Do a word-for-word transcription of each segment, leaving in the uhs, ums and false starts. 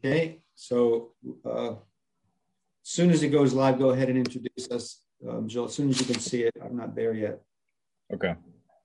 Okay, so uh, as soon as it goes live, go ahead and introduce us, um, Joel. As soon as you can see it, I'm not there yet. Okay.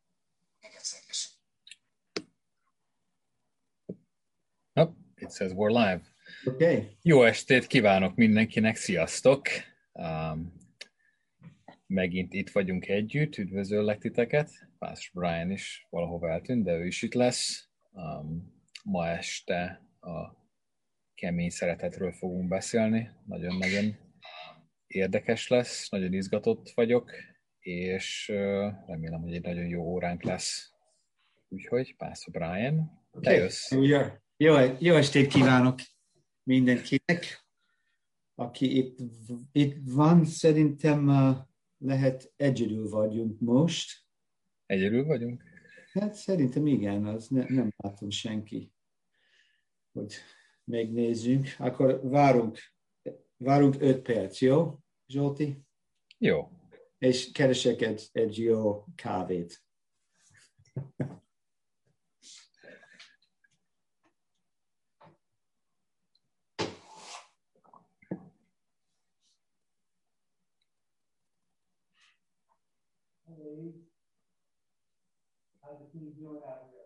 Oh, it says we're live. Okay. Jó estét kívánok mindenkinek, sziasztok! Um, megint itt vagyunk együtt, üdvözöllek titeket. Pastor Brian is valahova eltűnt, de ő is itt lesz. Um, ma este a kemény szeretetről fogunk beszélni. Nagyon-nagyon érdekes lesz, nagyon izgatott vagyok, és uh, remélem, hogy egy nagyon jó óránk lesz. Úgyhogy, Pastor Brian, te jössz. Jó, jó estét kívánok mindenkinek, aki itt, itt van. Szerintem uh, lehet egyedül vagyunk most. Egyedül vagyunk? Hát szerintem igen, az ne, nem látom senki, hogy megnézzünk. Akkor várunk, várunk öt perc, jó, Zsolti? Jó. És keresek egy, egy jó kávét. How's the team doing out here?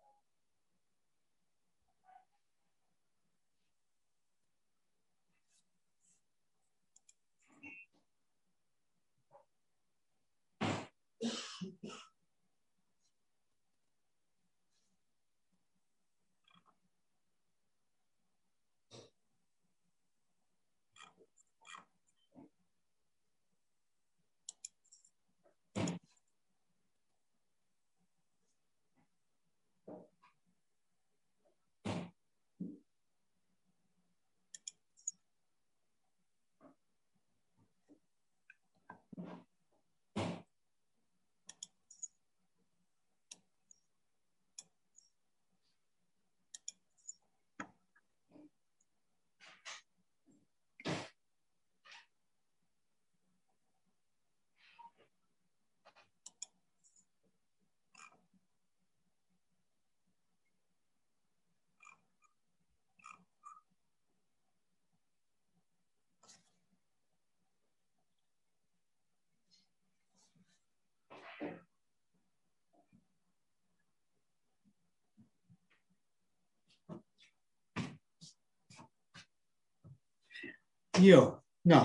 Jó, na.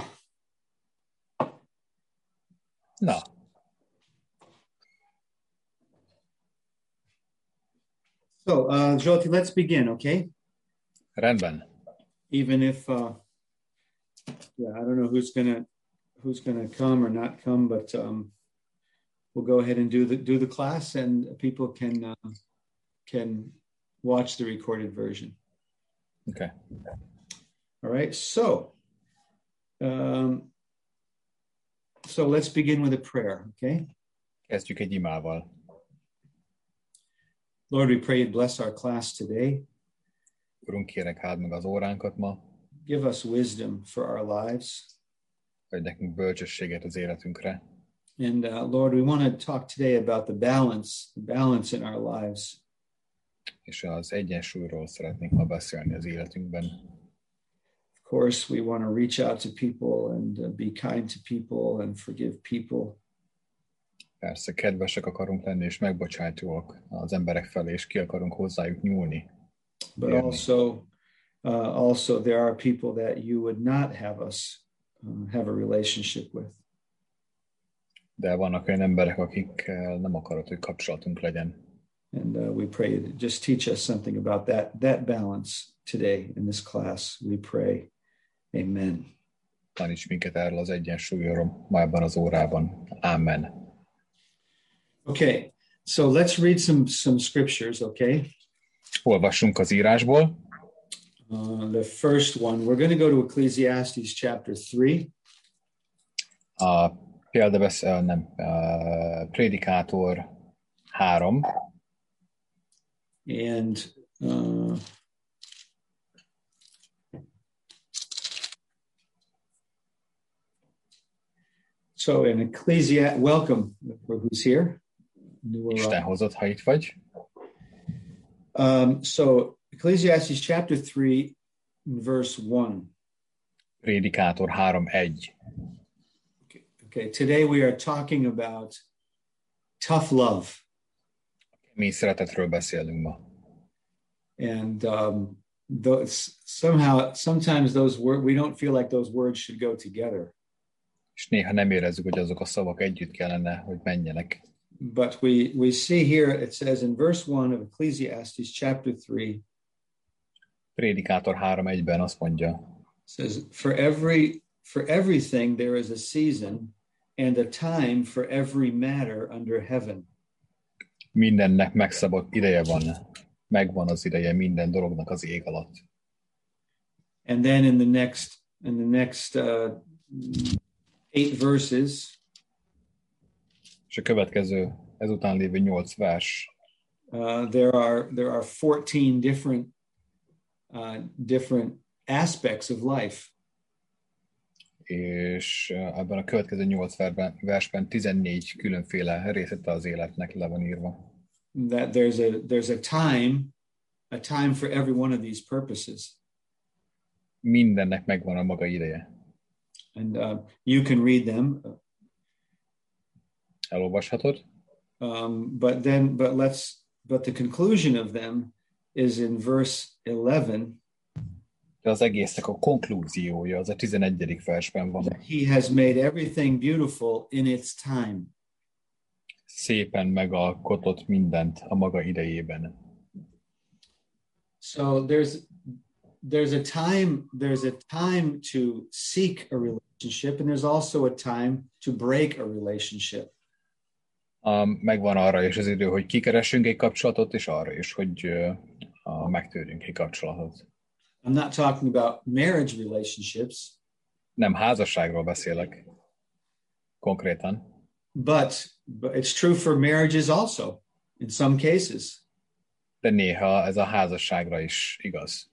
Na. So, uh, Jyoti, let's begin, okay? Rendben. Even if, uh, yeah, I don't know who's gonna who's gonna come or not come, but um, we'll go ahead and do the do the class, and people can uh, can watch the recorded version. Okay. All right. So, um, so let's begin with a prayer, okay? Kezdjük egy imával. Lord, we pray you'd bless our class today. Urunk, kérek, áld meg az óránkat ma. Give us wisdom for our lives. Adj nekünk bölcsességet az életünkre. And uh, Lord, we want to talk today about the balance, the balance in our lives. És az egyensúlyról szeretnénk ma beszélni az életünkben. Of course, we want to reach out to people and uh, be kind to people and forgive people. Persze, kedvesek akarunk lenni, és megbocsájtóak az emberek felé, és ki akarunk hozzájuk nyúlni. But also, uh, also there are people that you would not have us um, have a relationship with. De vannak olyan emberek, akikkel nem akarod, hogy kapcsolatunk legyen. And uh, we pray that just teach us something about that, that balance today in this class. We pray. Amen. Taníts minket erről az egyensúlyról ma ebben az órában. Amen. Okay, so let's read some, some scriptures, okay? Olvassunk az írásból. Uh, the first one, we're going to go to Ecclesiastes chapter three. A példabesz, nem, a Prédikátor három. And uh, so in Ecclesiastes, welcome for who's here. Isten hozott, ha itt vagy. Um, so Ecclesiastes chapter three, verse one. Prédikátor három egy. Okay. okay, today we are talking about tough love. Mi szeretetről beszélünk ma. And um, those, somehow, sometimes those words, we don't feel like those words should go together. És néha nem érezzük, hogy azok a szavak együtt kellene, hogy menjenek. But we, we see here, it says in verse one of Ecclesiastes chapter three, Prédikátor három egyben azt mondja, it says, for every, for everything there is a season and a time for every matter under heaven. Mindennek megszabott ideje van, megvan az ideje minden dolognak az ég alatt. And then in the next, in the next uh, eight verses, És a következő, ezután lévő nyolc vers, uh, there are there are fourteen different uh, different aspects of life. és ebben a következő nyolc versben, versben tizennégy különféle részlete az életnek le van írva. That there's a there's a time, a time for every one of these purposes. Mindennek megvan a maga ideje. And uh, you can read them. Elolvashatod? Um, but then, but let's, but the conclusion of them is in verse eleven. De az egésznek a konklúziója az a tizenegyedik versben van. He has made everything beautiful in its time. Szépen megalkotott mindent a maga idejében. So there's there's a time there's a time to seek a relationship, and there's also a time to break a relationship. Um, megvan arra is az idő, hogy kikeressünk egy kapcsolatot, és arra is, hogy uh, megtörjünk egy kapcsolatot. I'm not talking about marriage relationships. Nem házasságról beszélek konkrétan. But, but it's true for marriages also, in some cases. De néha ez a házasságra is igaz.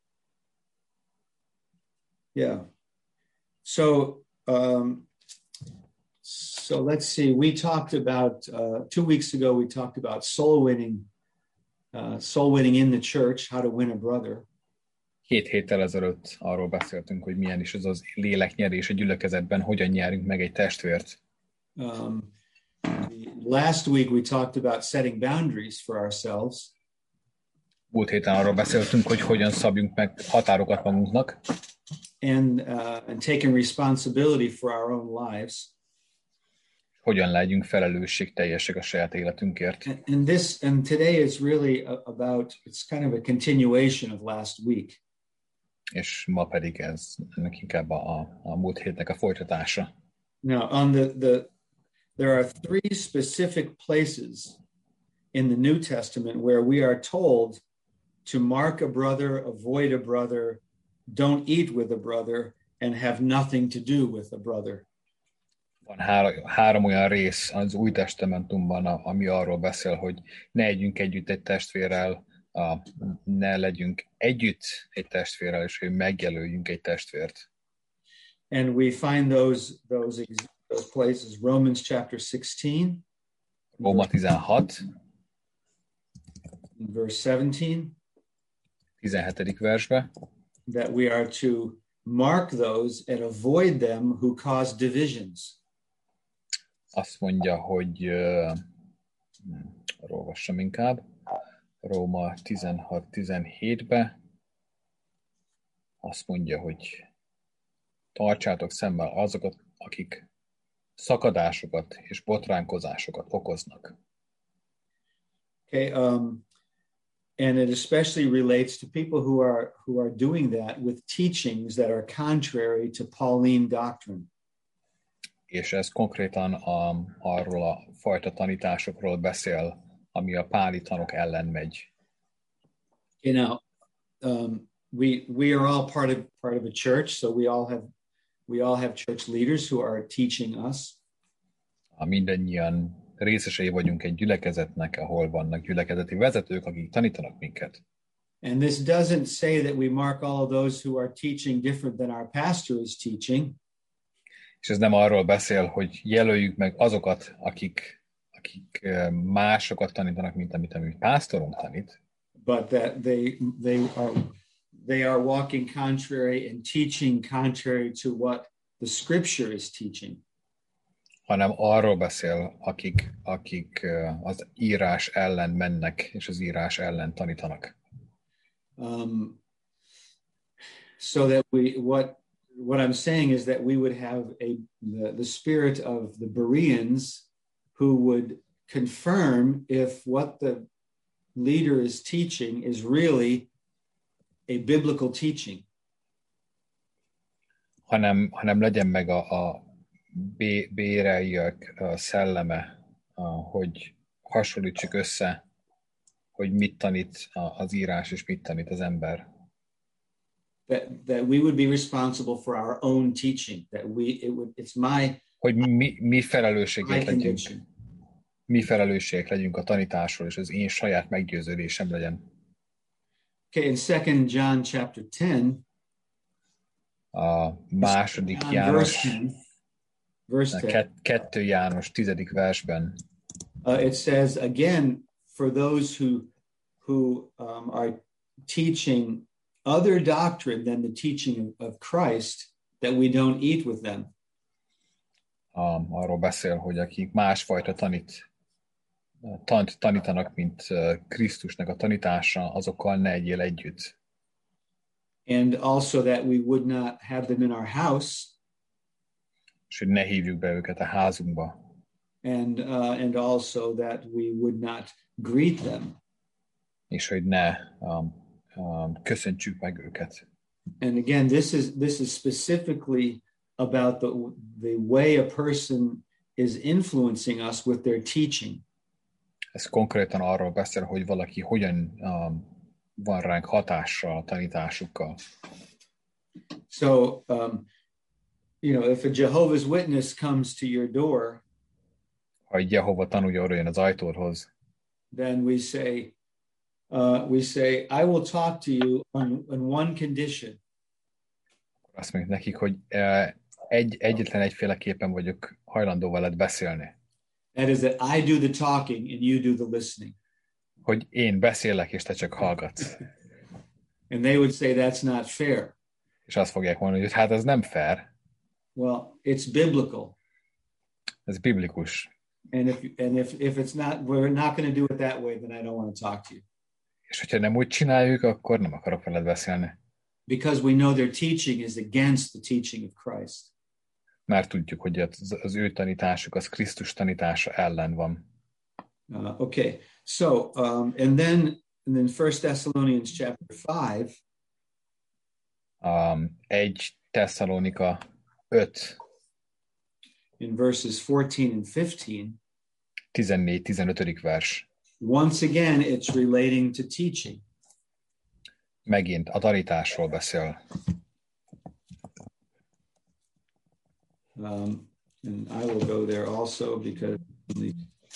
Yeah. So, um, so let's see. We talked about uh, two weeks ago. We talked about soul winning, uh, soul winning in the church, how to win a brother. Két héttel ezelőtt arról beszéltünk, hogy milyen is az az léleknyerés a gyülekezetben, hogyan nyerünk meg egy testvért. Um, last week we talked about setting boundaries for ourselves. Múlt héten arról beszéltünk, hogy hogyan szabjunk meg határokat magunknak. And, uh, and taking responsibility for our own lives. Hogyan legyünk felelősségteljesek a saját életünkért. And, and this, and today is really about, it's kind of a continuation of last week. És ma pedig ez ennek inkább a, a múlt hétnek a folytatása. Now, on the, the there are three specific places in the New Testament where we are told to mark a brother, avoid a brother, don't eat with a brother, and have nothing to do with a brother. Van három, három olyan rész az Új Testamentumban, ami arról beszél, hogy ne együnk együtt egy testvérrel, ne legyünk együtt egy testvérrel, és hogy megjelöljünk egy testvért. And we find those those those places, Romans chapter sixteen, Róma tizenhat, verse seventeen, tizenhetedik versbe, that we are to mark those and avoid them who cause divisions. Azt mondja, hogy uh, olvassam inkább, Róma tizenhat tizenhétbe, azt mondja, hogy tartsátok szemmel azokat, akik szakadásokat és botránkozásokat okoznak. Okay, um, and it especially relates to people who are who are doing that with teachings that are contrary to Pauline doctrine. És ez konkrétan a, arról a fajta tanításokról beszél, ami a páli tanok ellen megy. You know, um, we we are all part of part of a church, so we all have we all have church leaders who are teaching us. Mindennyian részesei vagyunk egy gyülekezetnek, ahol vannak gyülekezeti vezetők, akik tanítanak minket. And this doesn't say that we mark all of those who are teaching different than our pastor is teaching. És ez nem arról beszél, hogy jelöljük meg azokat, akik, akik másokat tanítanak, mint amit a mi pásztorunk tanít. But that they they are they are walking contrary and teaching contrary to what the scripture is teaching. Hanem arról beszél, akik, akik az írás ellen mennek, és az írás ellen tanítanak. Um, so that we, what, what I'm saying is that we would have a, the, the spirit of the Bereans who would confirm if what the leader is teaching is really a biblical teaching. Hanem, hanem legyen meg a, a bé, béreljek szelleme, hogy hasonlítsuk össze, hogy mit tanít az írás, és mit tanít az ember. That, that we would be responsible for our own teaching. That we, it would, it's my, hogy mi, mi felelősségek my legyünk. conviction. Mi felelősségek legyünk a tanításról, és az én saját meggyőződésem legyen. Okay, in Second John chapter ten, A második John János, verse ten, verse ten, kettő János tizedik versben uh, it says again, for those who who um, are teaching other doctrine than the teaching of, of Christ, that we don't eat with them. Um, arról beszél, hogy akik másfajta tanít, tant, tanítanak, mint uh, Krisztusnak a tanítása, azokkal ne egyél együtt. And also that we would not have them in our house. És hogy ne hívjuk be őket a házunkba. And uh, and also that we would not greet them. És hogy ne um, um, köszöntsük meg őket. And again, this is this is specifically about the the way a person is influencing us with their teaching. Ez konkrétan arról beszél, hogy valaki hogyan um, van ránk hatással a tanításukkal. So, um, you know, if a Jehovah's Witness comes to your door, ha egy Jehova tanúja oda jön az ajtódhoz, then we say, uh, we say, I will talk to you on, on one condition. Azt mondjuk nekik, hogy uh, egy, egyetlen egyféleképpen vagyok hajlandó veled beszélni. That is that I do the talking and you do the listening. Hogy én beszélek, és te csak hallgatsz. And they would say that's not fair. És azt fogják mondani, hogy hát ez nem fair. Well, it's biblical. Ez biblikus. And if and if if it's not, we're not going to do it that way, then I don't want to talk to you. És hogyha nem úgy csináljuk, akkor nem akarok veled beszélni. Because we know their teaching is against the teaching of Christ. Mert tudjuk, hogy az, az ő tanításuk az Krisztus tanítása ellen van. Uh, okay, so um, and then and then First Thessalonians chapter five. Um, egy Tesszalonika öt. In verses fourteen and fifteen. tizennégy tizenötödik vers. Once again, it's relating to teaching. Megint a tanításról beszél. Um, and I will go there also because the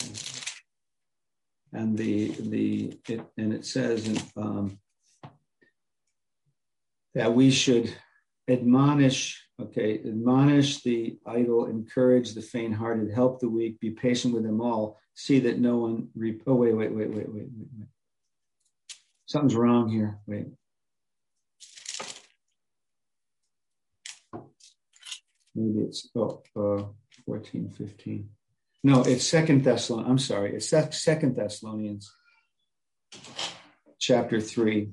and the the it, and it says um, that we should admonish. Okay, admonish the idle, encourage the faint-hearted, help the weak, be patient with them all. See that no one. Re- oh wait, wait, wait, wait, wait, wait, wait. Something's wrong here. Wait. Maybe it's oh, uh, fourteen, fifteen. No, it's Second Thessalonians. I'm sorry, it's Second Thessalonians, chapter three.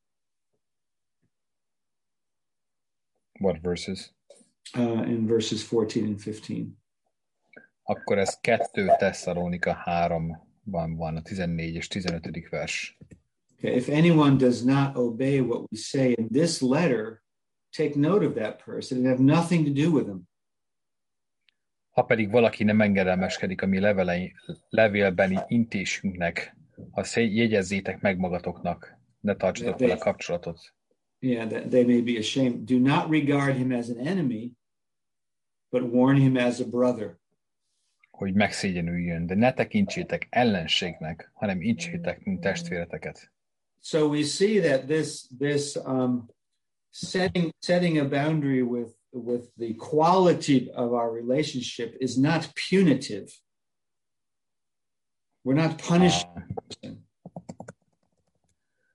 What verses? Uh, in verses fourteen and fifteen. Akkor ez kettő Tesszalonika háromban van, a tizennégy és tizenötödik vers. Okay, if anyone does not obey what we say in this letter, take note of that person and have nothing to do with them. Ha pedig valaki nem engedelmeskedik a mi levelei, levélbeni intésünknek, azt jegyezzétek meg magatoknak, ne tartsatok vele kapcsolatot. Yeah, that they may be ashamed. Do not regard him as an enemy, but warn him as a brother. Hogy megszégyenüljön, de ne tekintsétek ellenségnek, hanem intsétek, mint testvéreteket. So we see that this this um, setting setting a boundary with with the quality of our relationship is not punitive. We're not punishing. Uh,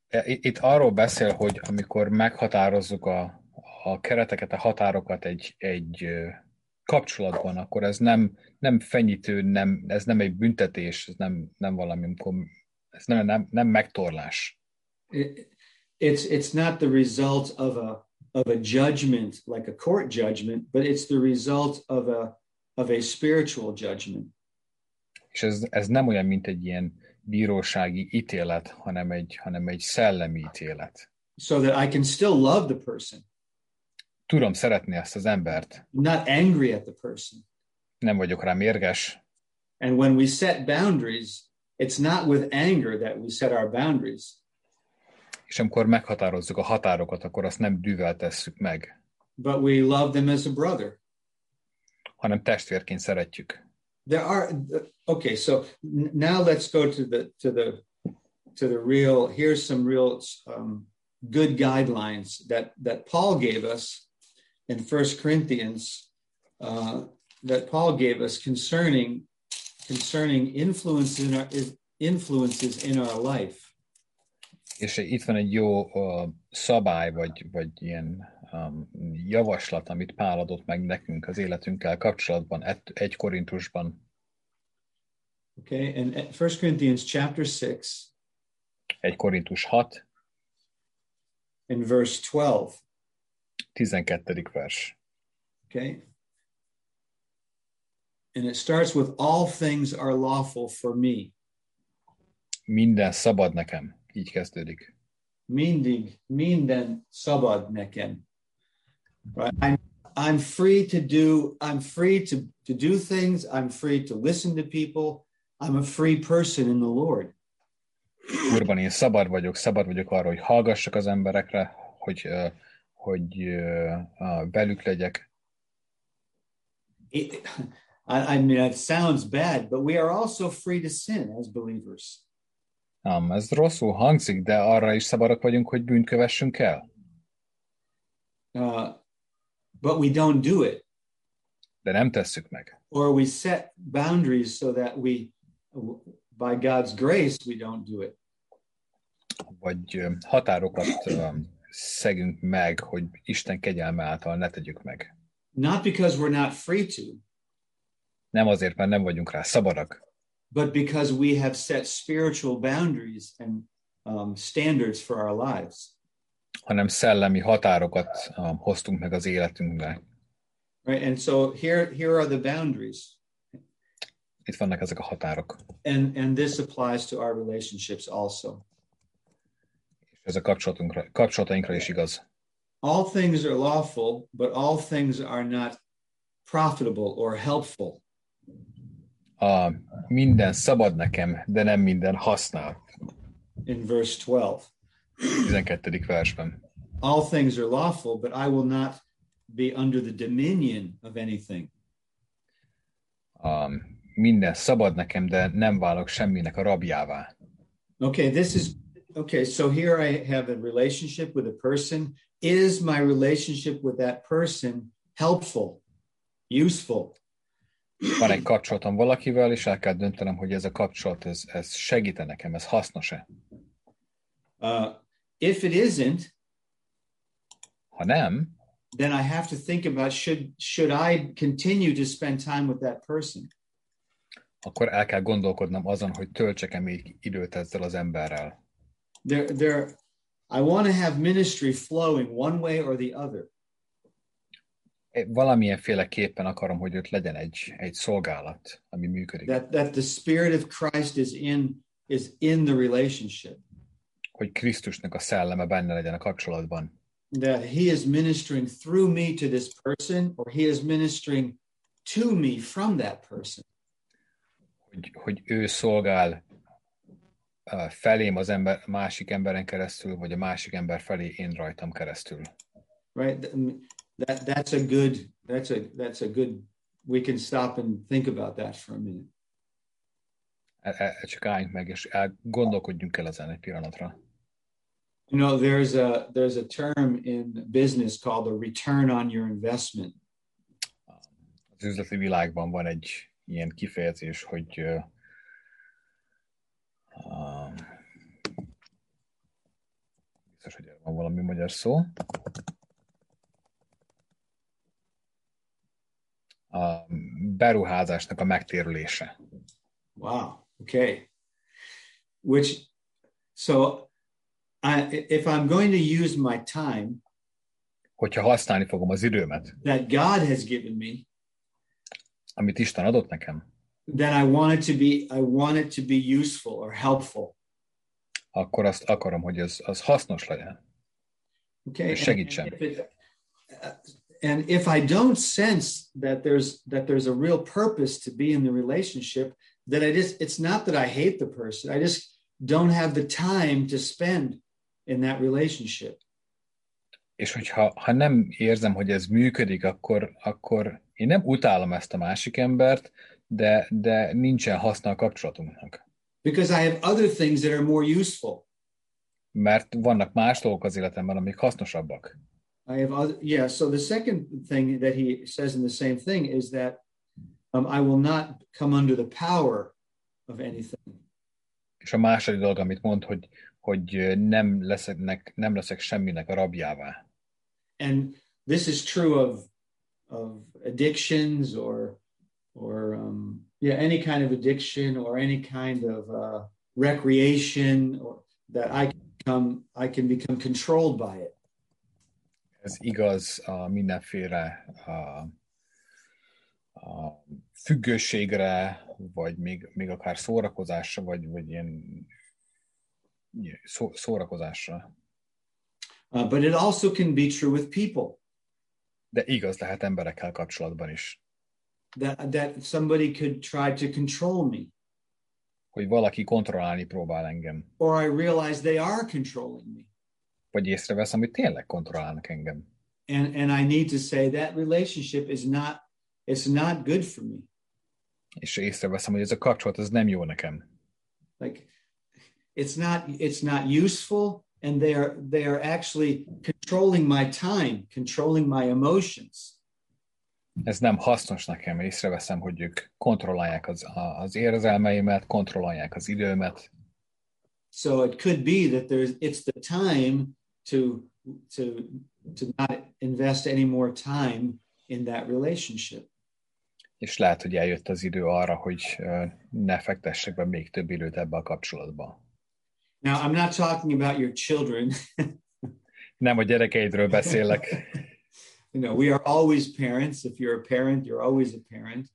Itt arról beszél, hogy amikor meghatározzuk a, a kereteket, a határokat egy, egy kapcsolatban, akkor ez nem, nem fenyítő, nem, ez nem egy büntetés, ez nem, nem valami, amikor, ez nem, nem, nem megtorlás. It, it's it's not the result of a of a judgment like a court judgment, but it's the result of a of a spiritual judgment. És ez, ez nem olyan, mint egy ilyen bírósági ítélet, hanem egy, hanem egy szellemi ítélet. So that I can still love the person. Tudom szeretni ezt az embert. I'm not angry at the person. Nem vagyok rá mérges. And when we set boundaries, it's not with anger that we set our boundaries. És amikor meghatározzuk a határokat, akkor azt nem dűvel tesszük meg. But we love them as a brother. Hanem testvérként szeretjük. There are okay, so now let's go to the to the to the real. Here's some real um, good guidelines that that Paul gave us in First Corinthians. Uh, that Paul gave us concerning concerning influence in our, influences in our life. És itt van egy jó uh, szabály, vagy, vagy ilyen um, javaslat, amit Pál adott meg nekünk az életünkkel kapcsolatban, egy Korintusban. Okay, and First Corinthians chapter six. egy Korintus hat. In verse twelve. tizenkettedik vers. Okay. And it starts with all things are lawful for me. Minden szabad nekem. Így kezdődik. Mindig, minden szabad nekem. Right? I'm, I'm free to do, I'm free to, to do things. I'm free to listen to people. I'm a free person in the Lord. Úrban én szabad vagyok, szabad vagyok arra, hogy hallgassak az emberekre, hogy, uh, hogy uh, uh, velük legyek. It, I, I mean, it sounds bad, but we are also free to sin as believers. Um, ez rosszul hangzik, de arra is szabadok vagyunk, hogy bűnt kövessünk el. Uh, but we don't do it. De nem tesszük meg. Or we set boundaries so that we, by God's grace, we don't do it. Vagy um, határokat um, szegünk meg, hogy Isten kegyelme által ne tegyük meg. Not because we're not free to. Nem azért, mert nem vagyunk rá szabadak. But because we have set spiritual boundaries and um, standards for our lives. Hanem szellemi határokat um, hoztunk meg az életünkbe. Right, and so here, here are the boundaries. Itt vannak ezek a határok. And, and this applies to our relationships also. És ez a kapcsolatunkra, kapcsolatainkra is igaz. All things are lawful, but all things are not profitable or helpful. A minden szabad nekem, de nem minden használ. In verse twelve. tizenkettedik versben. All things are lawful, but I will not be under the dominion of anything. A minden szabad nekem, de nem válok semminek a rabjává. Okay, this is okay. So here I have a relationship with a person. Is my relationship with that person helpful, useful? Van egy kapcsolatom valakivel, és el kell döntenem, hogy ez a kapcsolat, ez, ez segít nekem, ez hasznos-e? Uh, if it isn't, ha nem, then I have to think about should should I continue to spend time with that person? Akkor el kell gondolkodnom azon, hogy töltsek-e még időt ezzel az emberrel. There, there, I want to have ministry flowing one way or the other. Valamilyenféleképpen akarom, hogy ott legyen egy, egy szolgálat, ami működik. That, that the Spirit of Christ is in, is in the relationship. Hogy Krisztusnak a szelleme benne legyen a kapcsolatban. That he is ministering through me to this person, or he is ministering to me from that person. Hogy, hogy ő szolgál uh, felém az ember, másik emberen keresztül, vagy a másik ember felé én rajtam keresztül. Right? That, that's a good, that's a, that's a good, we can stop and think about that for a minute. E, e, csak álljunk meg, és el, gondolkodjunk el ezen egy pillanatra. You know, there's a, there's a term in business called a return on your investment. Az üzleti világban van egy ilyen kifejezés, hogy uh, uh, Van valami magyar szó. A beruházásnak a megtérülése. Wow. Okay. Which, so I, if I'm going to use my time, hogyha használni fogom az időmet, that God has given me, amit Isten adott nekem, then I want it to be, I want it to be useful or helpful. akkor azt akarom, hogy az, az hasznos legyen. Okay. Segítsen. And, and, if it, uh, and if I don't sense that there's that there's a real purpose to be in the relationship, then I just, it's not that I hate the person. I just don't have the time to spend in that relationship. És hogyha ha nem érzem, hogy ez működik, akkor, akkor én nem utálom ezt a másik embert, de, de nincsen haszna a kapcsolatunknak. Because I have other things that are more useful. Mert vannak más dolgok az életemben, amik hasznosabbak. I have other, yeah, so the second thing that he says in the same thing is that um, I will not come under the power of anything. És a második dolog, amit mond, hogy, hogy nem, leszek, nem leszek semminek a rabjává. And this is true of of addictions or or um, yeah, any kind of addiction or any kind of uh, recreation, or that I can become I can become controlled by it. Ez igaz a mindenféle a, a függőségre, vagy még, még akár szórakozásra, vagy, vagy ilyen szó, szórakozásra. Uh, but it also can be true with people. De igaz lehet emberekkel kapcsolatban is. That that somebody could try to control me. Hogy valaki kontrollálni próbál engem. Or I realize they are controlling me. Vagy észreveszem, hogy tényleg kontrollálnak engem. And and I need to say that relationship is not it's not good for me. És észreveszem, hogy ez a kapcsolat ez nem jó nekem. Like it's not it's not useful, and they are they are actually controlling my time, controlling my emotions. Ez nem hasznos nekem, észreveszem, hogy ők kontrollálják az, az érzelmeimet, kontrollálják az időmet. So it could be that there's it's the time to to to not invest any more time in that relationship. És lehet, hogy eljött az idő arra, hogy ne fektessek be még több időt ebbe a kapcsolatba. Now, I'm not talking about your children. Nem a gyerekeidről beszélek. You know, we are always parents. If you're a parent, you're always a parent.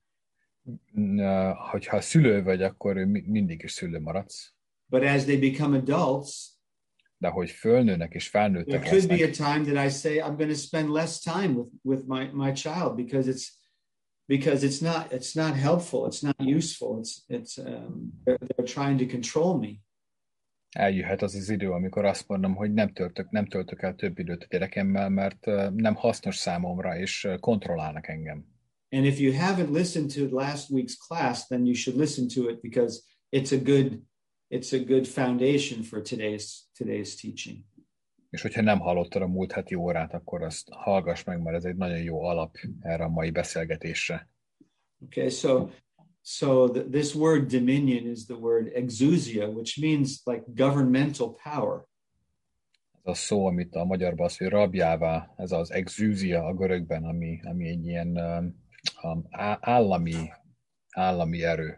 Hogyha szülő vagy, akkor mindig is szülő maradsz. But as they become adults, de hogy fölnőnek és felnőttek there could be a time that I say I'm going to spend less time with with my my child because it's because it's not it's not helpful, it's not useful, it's it's um, they're, they're trying to control me. Eljöhet az az idő, amikor azt mondom, hogy nem töltök, nem töltök el több időt a gyerekemmel, mert nem hasznos számomra, és kontrollálnak engem. And if you haven't listened to last week's class, then you should listen to it because it's a good it's a good foundation for today's today's teaching. És hogyha nem hallottad a múlt heti órát, akkor azt hallgass meg, mert ez egy nagyon jó alap erre a mai beszélgetésre. Okay, so So th- this word dominion is the word exousia, which means like governmental power. Ez a szó, amit a magyarban az, hogy rabjává, ez az exousia a görögben, ami, ami egy ilyen um, állami, állami erő.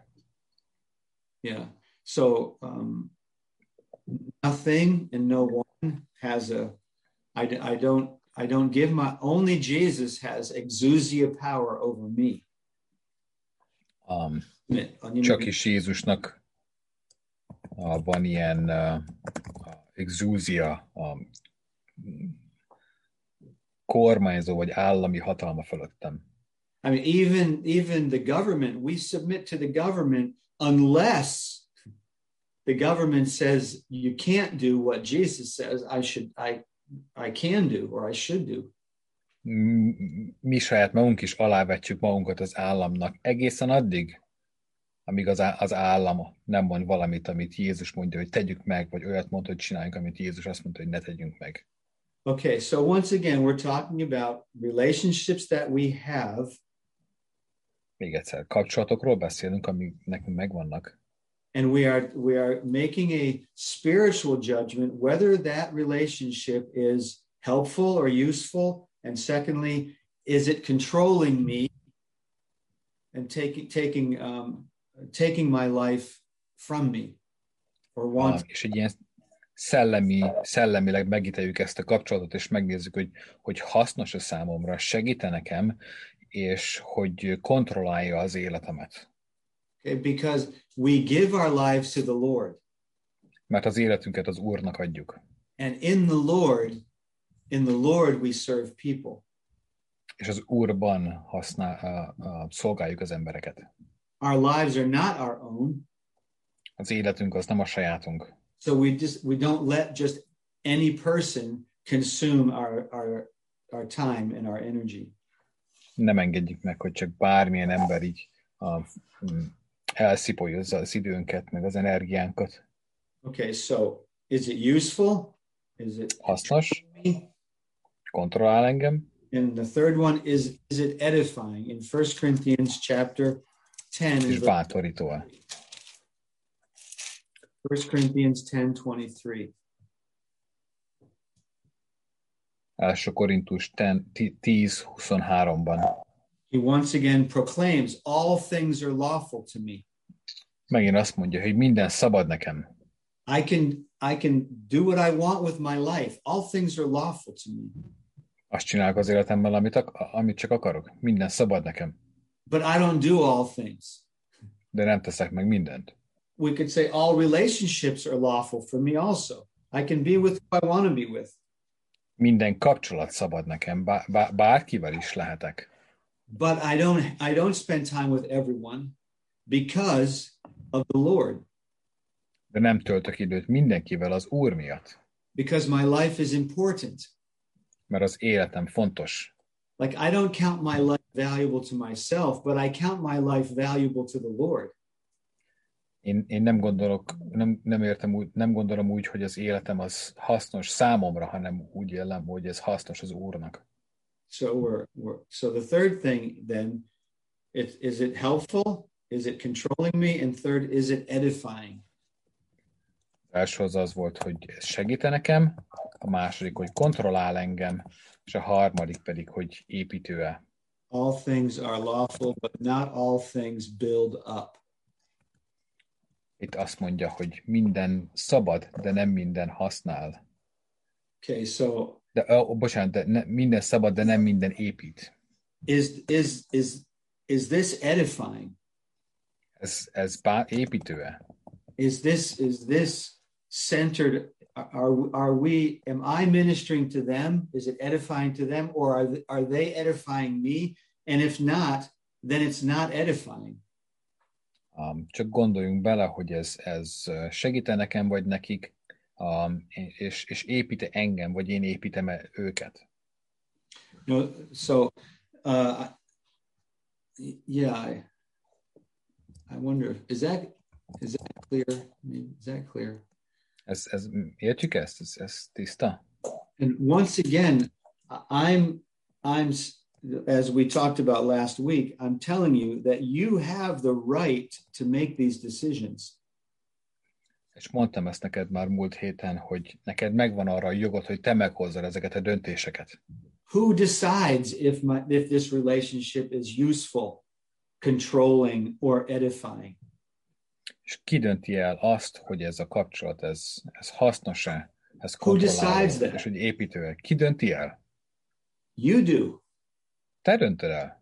Yeah. So um, nothing and no one has a. I, I don't. I don't give my. Only Jesus has exousia power over me. Um, csak is Jézusnak uh, van ilyen uh, exúzia, um, kormányzó vagy állami hatalma fölöttem. I mean, even even the government, we submit to the government unless the government says you can't do what Jesus says I should, I, I can do or I should do. Mi saját magunk is alávetjük magunkat az államnak egészen addig, amíg az, az állam nem mond valamit, amit Jézus mondja, hogy tegyük meg, vagy olyat mond, hogy csináljunk, amit Jézus azt mondta, hogy ne tegyünk meg. Okay, so once again, we're talking about relationships that we have. Még egyszer, kapcsolatokról beszélünk, amik nekünk megvannak. And we are we are making a spiritual judgment whether that relationship is helpful or useful. And secondly, is it controlling me and taking taking um, taking my life from me or want? És egy ilyen szellemi, szellemileg megítéljük ezt a kapcsolatot, és megnézzük, hogy, hogy hasznos-e számomra, segít-e nekem, és hogy kontrollálja az életemet. Okay, because we give our lives to the Lord. Mert az életünket az Úrnak adjuk. And in the Lord, in the Lord we serve people. És az Úrban használ, uh, uh, szolgáljuk az embereket. Our lives are not our own. Az életünk az nem a sajátunk. So we just we don't let just any person consume our our our time and our energy. Nem engedjük meg, hogy csak bármilyen ember így uh, elszipolja az időnket, meg az energiánkat. Okay, so is it useful? Is it hasznos? Kontrollál engem? And the third one is is it edifying? In First Corinthians chapter ten. És bátorító-e? First Corinthians ten twenty-three. Első Korintus tíz huszonháromban. He once again proclaims, all things are lawful to me. Megint azt mondja, hogy minden szabad nekem. I can I can do what I want with my life. All things are lawful to me. Azt csinálok az életemmel, amit, amit csak akarok. Minden szabad nekem. But I don't do all things. De nem teszek meg mindent. We could say all relationships are lawful for me also. I can be with who I want to be with. Minden kapcsolat szabad nekem, bár, bár, bárkivel is lehetek. But I don't I don't spend time with everyone because of the Lord. De nem töltök időt mindenkivel az Úr miatt. Because my life is important. Mert az életem fontos. Like I don't count my life valuable to myself, but I count my life valuable to the Lord. Én, én nem gondolok, nem, nem értem úgy, nem gondolom úgy, hogy az életem az hasznos számomra, hanem úgy élem, hogy ez hasznos az Úrnak. So we're, we're so the third thing then, it, is it helpful? Is it controlling me? And third, is it edifying? Az első az az volt, hogy ez segít nekem, a második, hogy kontrollál engem, és a harmadik pedig, hogy építő-e. All things are lawful, but not all things build up. Itt azt mondja, hogy minden szabad, de nem minden használ. Okay, so de, oh, bocsánat, de ne, minden szabad, de nem minden épít. Is is is is this edifying? Ez ez bár építő-e? Is this is this centered? Are are we? Am I ministering to them? Is it edifying to them, or are they, are they edifying me? And if not, then it's not edifying. Um, csak gondoljunk bele, hogy ez, ez segít nekem, vagy nekik, um, és, és épít engem, vagy én építem őket. No, so, uh, yeah, I, I wonder, is that, is that clear? I mean, is that clear? Ez, ez, értjük ezt? Ez, ez tiszta? And once again, I'm, I'm, as we talked about last week, I'm telling you that you have the right to make these decisions. És mondtam ezt neked már múlt héten, hogy neked megvan arra a jogod, hogy te meghozzad ezeket a döntéseket. Who decides if my, if this relationship is useful, controlling, or edifying? És ki dönti el azt, hogy ez a kapcsolat, ez, ez hasznos-e, ez kontrolláló, és hogy építő-e? Ki dönti el? You do. Te döntöd el.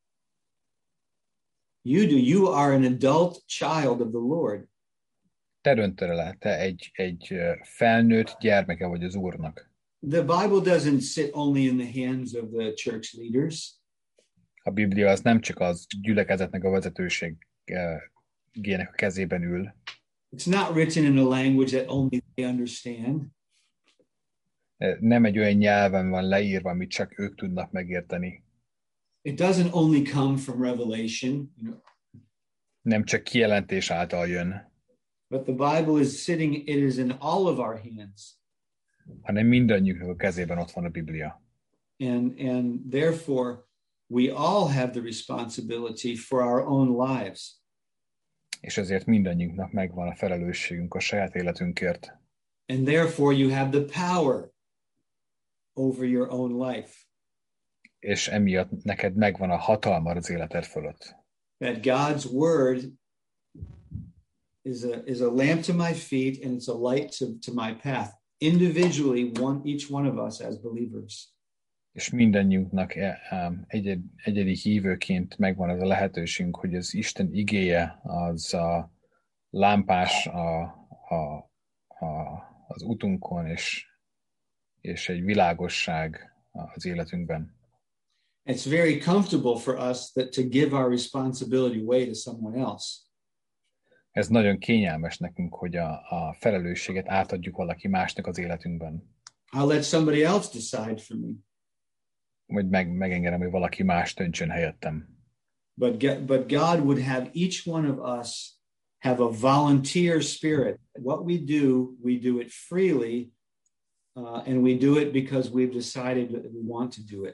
You do. You are an adult child of the Lord. Te döntöd el, te egy, egy felnőtt gyermeke vagy az Úrnak. The Bible doesn't sit only in the hands of the church leaders. A Biblia az nem csak az gyülekezetnek a vezetőségének a kezében ül. It's not written in a language that only they understand. Nem egy olyan nyelven van leírva, amit csak ők tudnak megérteni. It doesn't only come from revelation, you know. Nem csak kijelentés által jön. But the Bible is sitting, it is in all of our hands. Hanem mindannyiunknak a kezében ott van a Biblia. And and therefore we all have the responsibility for our own lives. És ezért mindannyiunknak megvan a felelősségünk a saját életünkért. And therefore you have the power over your own life. És emiatt neked megvan a hatalmad az életed fölött. That God's word is a, is a lamp to my feet and it's a light to, to my path. Individually, one, each one of us as believers. És mindannyiunknak egyed, egyedi hívőként megvan az a lehetőségünk, hogy az Isten igéje az a lámpás a, a, a, az utunkon, és, és egy világosság az életünkben. It's very comfortable for us that to give our responsibility away to someone else. Ez nagyon kényelmes nekünk, hogy a, a felelősséget átadjuk valaki másnak az életünkben. I'll let somebody else decide for me. Vagy meg, megengedem, hogy valaki más döntsön helyettem. But, but God would have each one of us have a volunteer spirit. What we do, we do it freely, uh, and we do it because we've decided that we want to do it.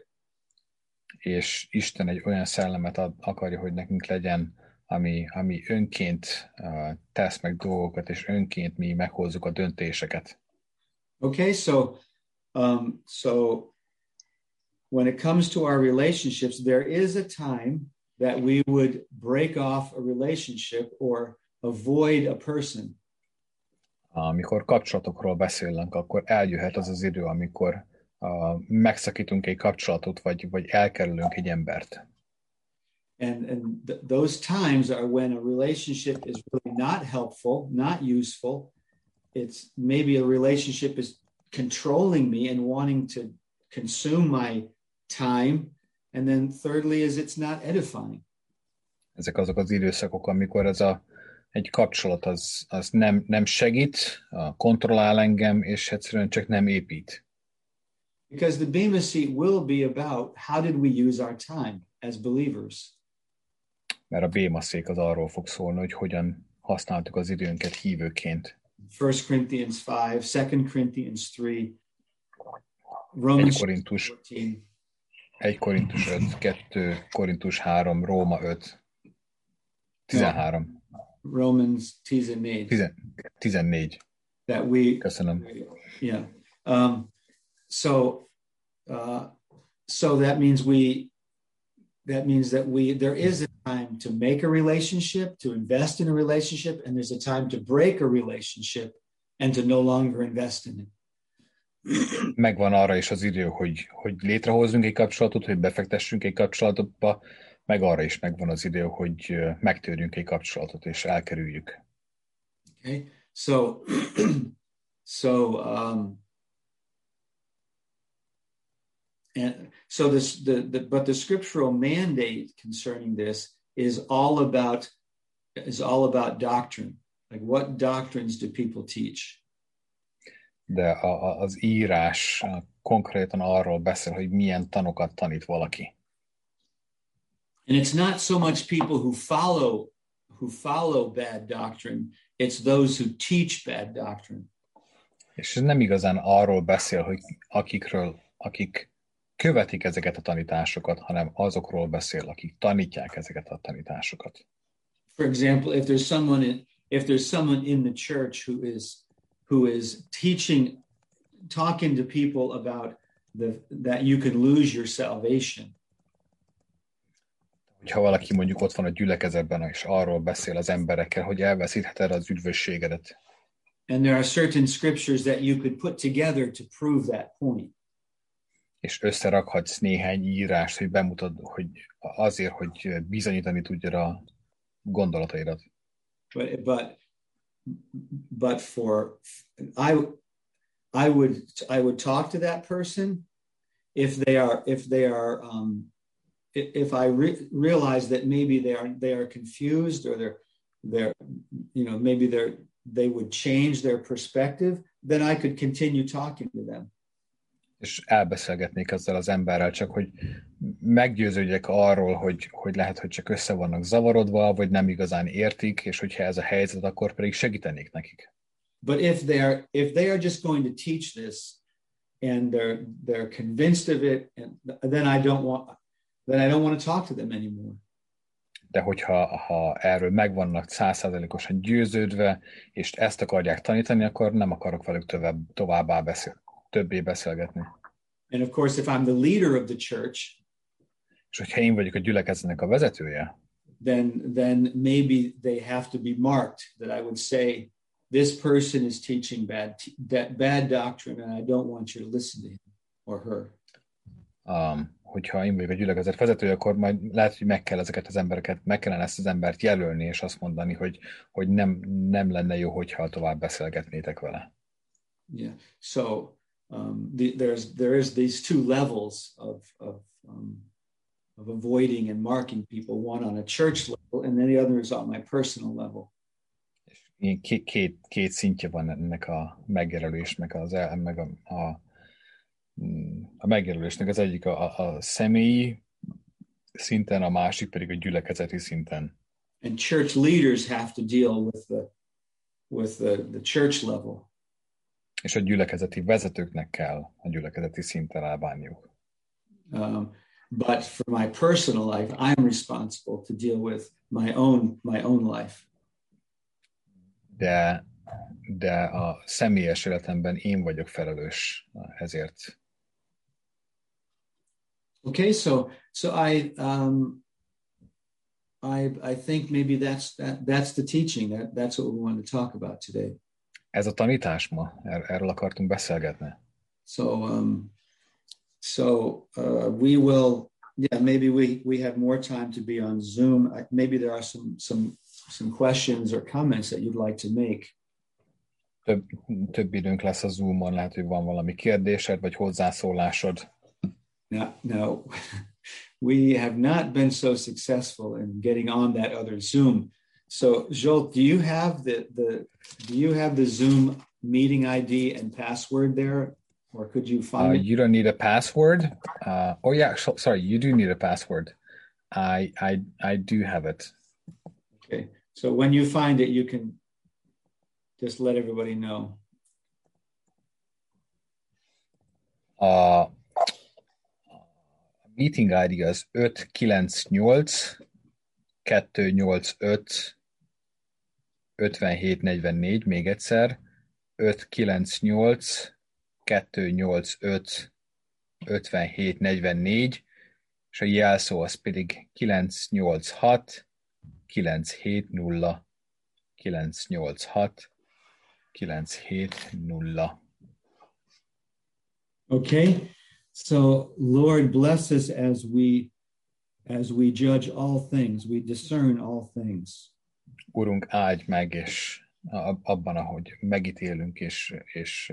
És Isten egy olyan szellemet ad, akarja, hogy nekünk legyen, ami, ami önként uh, tesz meg dolgokat, és önként mi meghozzuk a döntéseket. Okay, so, um, so when it comes to our relationships, there is a time that we would break off a relationship or avoid a person. Amikor kapcsolatokról beszélünk, akkor eljöhet az az idő, amikor uh, megszakítunk egy kapcsolatot, vagy, vagy elkerülünk egy embert. And, and th- those times are when a relationship is really not helpful, not useful. It's maybe a relationship is controlling me and wanting to consume my time. And then thirdly is it's not edifying. Ezek azok az időszakok, amikor ez a, egy kapcsolat az, az nem, nem segít, kontrollál engem, és egyszerűen csak nem épít. Because the Bema seat will be about how did we use our time as believers. Mert a Béma szék az arról fog szólni, hogy hogyan használtuk az időnket hívőként. First Corinthians five, Second Corinthians three, Romans egy Korintus, fourteen. egy Korintus öt, kettő Korintus három, Róma öt, tizenhárom. Romans tizennégy. tizennégy. That we, Köszönöm. Yeah. Um, so, uh, so that means we, that means that we, there is a time to make a relationship, to invest in a relationship, and there's a time to break a relationship and to no longer invest in it. Megvan arra is az idő, hogy, hogy létrehozzunk egy kapcsolatot, hogy befektessünk egy kapcsolatba, meg arra is megvan az idő, hogy megtörjünk egy kapcsolatot, és elkerüljük. Okay, so, so, um, and so this, the, the, but the scriptural mandate concerning this is all about, is all about doctrine. Like what doctrines do people teach? De a, a, az írás konkrétan arról beszél, hogy milyen tanokat tanít valaki. And it's not so much people who follow who follow bad doctrine, it's those who teach bad doctrine. És ez nem igazán arról beszél, hogy akikről, akik követik ezeket a tanításokat, hanem azokról beszél, akik tanítják ezeket a tanításokat. For example, if there's someone in, if there's someone in the church who is who is teaching, talking to people about the that you can lose your salvation. Ha valaki mondjuk ott van a gyülekezetben, és arról beszél az emberekkel, hogy elveszítheted az üdvösségedet. And there are certain scriptures that you could put together to prove that point. És összerakhatsz néhány írást, hogy bemutatd, hogy azért, hogy bizonyítani tudjad a gondolataidat. But but but for I I would I would talk to that person if they are if they are um, if I re- realize that maybe they are they are confused or they're they're you know maybe they're they would change their perspective, then I could continue talking to them. És elbeszélgetnék ezzel az emberrel, csak hogy meggyőződjek arról, hogy, hogy lehet, hogy csak össze vannak zavarodva, vagy nem igazán értik, és hogyha ez a helyzet, akkor pedig segítenék nekik. But if they are if they are just going to teach this and they're they're convinced of it, and then I don't want then I don't want to talk to them anymore. de hogyha ha erről meg vannak száz százalékosan győződve, és ezt akarják tanítani, akkor nem akarok velük tovább, továbbá beszél, többé beszélgetni. And of course, if I'm the leader of the church, és hogyha én vagyok a gyülekezetnek a vezetője, then then maybe they have to be marked, that I would say, this person is teaching bad bad doctrine, and I don't want you to listen to him or her. Um, hogyha én vagyok a gyülekezet vezetője, akkor majd lehet, hogy meg kell ezeket az embereket, meg kellene ezt az embert jelölni, és azt mondani, hogy, hogy nem, nem lenne jó, hogyha tovább beszélgetnétek vele. Yeah. So um, the, there's there is these two levels of of um, of avoiding and marking people, one on a church level, and then the other is on my personal level. Két, két, két szintje van ennek a megjelölésnek, az el, meg a, a, a megjelölésnek. Az egyik a, a személyi szinten, a másik pedig a gyülekezeti szinten. And church leaders have to deal with the with the, the church level. És a gyülekezeti vezetőknek kell a gyülekezeti szinten elbánniuk. Um, but for my personal life, I'm responsible to deal with my own my own life. De, de a személyes életemben én vagyok felelős ezért. Okay, so so I um, I I think maybe that's that that's the teaching. That that's what we want to talk about today. Ez a tanítás ma, er, erről akartunk beszélgetni. So um, so uh, we will yeah maybe we we have more time to be on Zoom. I, maybe there are some some some questions or comments that you'd like to make. Több, több időnk lesz a Zoomon, lehet, hogy van valami kérdésed, vagy hozzászólásod. Now, now, we have not been so successful in getting on that other Zoom. So, Joel, do you have the, the do you have the Zoom meeting I D and password there, or could you find uh, it? You don't need a password. Uh, oh yeah, so, sorry, you do need a password. I I I do have it. Okay, so when you find it, you can just let everybody know. Uh, meeting I D az öt kilenc nyolc kettő nyolc öt ötvenhét negyvennégy, még egyszer, öt kilenc nyolc kettő nyolc öt ötvenhét negyvennégy, és a jelszó az pedig kilenc nyolc hat kilenc hét nulla kilenc nyolc hat kilenc hét nulla. Okay, so Lord, bless us as we as we judge all things, we discern all things. Urunk, áldj meg, és abban, ahogy megítélünk, és, és,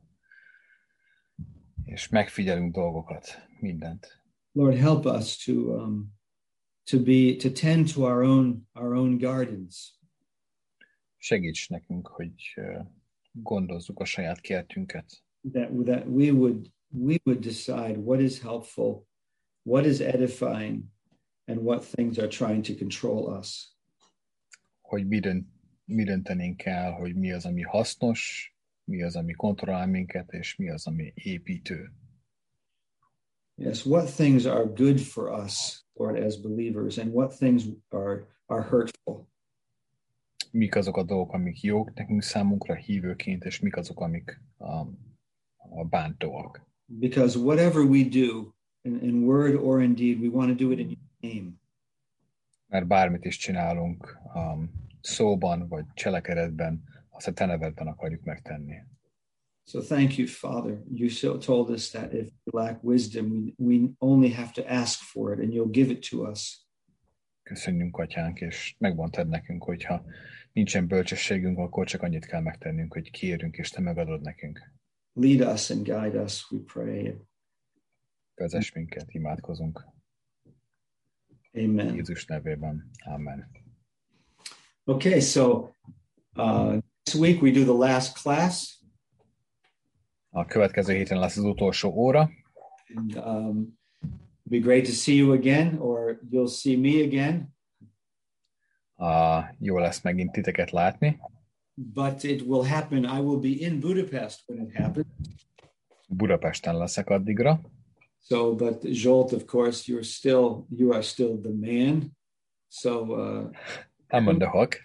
és megfigyelünk dolgokat, mindent. Lord, help us to um, to be to tend to our own our own gardens. Segíts nekünk, hogy gondozzuk a saját kertünket. That that we would we would decide what is helpful, what is edifying, and what things are trying to control us. Hogy mi, dönt, mi döntenénk el, hogy mi az, ami hasznos, mi az, ami kontrollál minket, és mi az, ami építő. Yes, what things are good for us, Lord, as believers, and what things are are hurtful. Mik azok a dolgok, amik jók nekünk számunkra hívőként, és mik azok, amik um, a bántóak. Because whatever we do, in, in word or in deed, we want to do it in your name. Mert bármit is csinálunk, um, szóban vagy cselekedetben, azt a te nevedben akarjuk megtenni. So thank you, Father. You so told us that if we lack wisdom, we, we only have to ask for it, and you'll give it to us. Köszönjünk, Atyánk, és megmondtad nekünk, hogyha nincsen bölcsességünk, akkor csak annyit kell megtennünk, hogy kérünk, és te megadod nekünk. Lead us and guide us, we pray. Vezess minket, imádkozunk. Amen. Jézus nevében. Amen. Okay, so uh, next week we do the last class. A következő héten lesz az utolsó óra. And um, it'd be great to see you again, or you'll see me again. Uh, jó lesz megint titeket látni. But it will happen. I will be in Budapest when it happens. Budapesten leszek addigra. So, but Zsolt, of course, you're still you are still the man. So uh, I'm on the hook.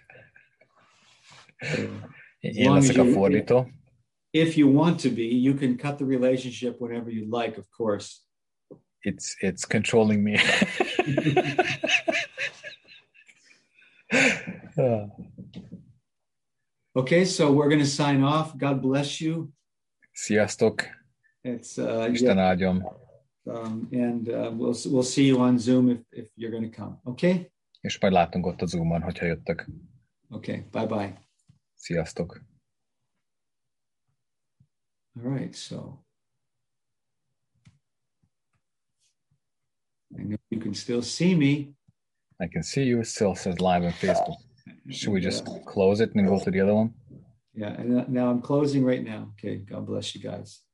Én leszek a fordító. If you want to be, you can cut the relationship whenever you like, of course. It's it's controlling me. uh. Okay, so we're going to sign off. God bless you. Sziasztok. It's uh, Isten yeah. áldjon. Um, and uh, we'll we'll see you on Zoom if if you're going to come. Okay. És majd látunk ott a Zoomon, hogyha jöttök. Okay. Bye bye. Sziasztok. All right. So I know you can still see me. I can see you. It still says live on Facebook. Should we just close it and go to the other one? Yeah, and now I'm closing right now. Okay, God bless you guys.